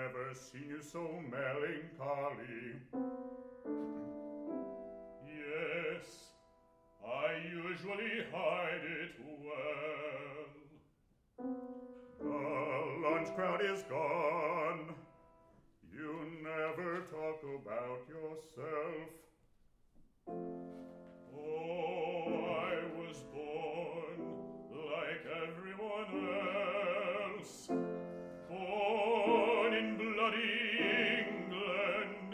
never seen you so melancholy. Yes, I usually hide it well. The lunch crowd is gone. You never talk about yourself. Oh, I was born like everyone else, born in bloody England.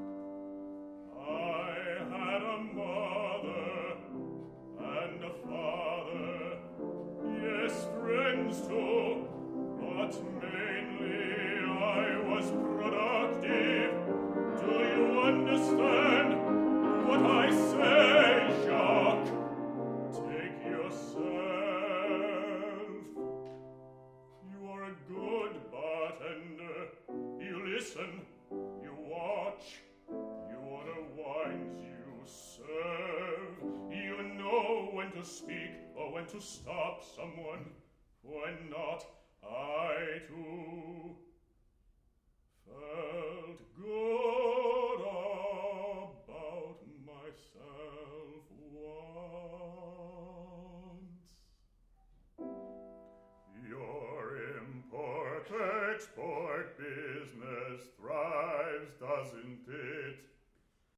I had a mother and a father, yes, friends too, but mainly I was productive. Do you understand what I say, Jacques? Take yourself. You are a good bartender. You listen, you watch, you order wines, you serve. You know when to speak or when to stop someone. When not, I too felt good about myself once. Your import-export business thrives, doesn't it?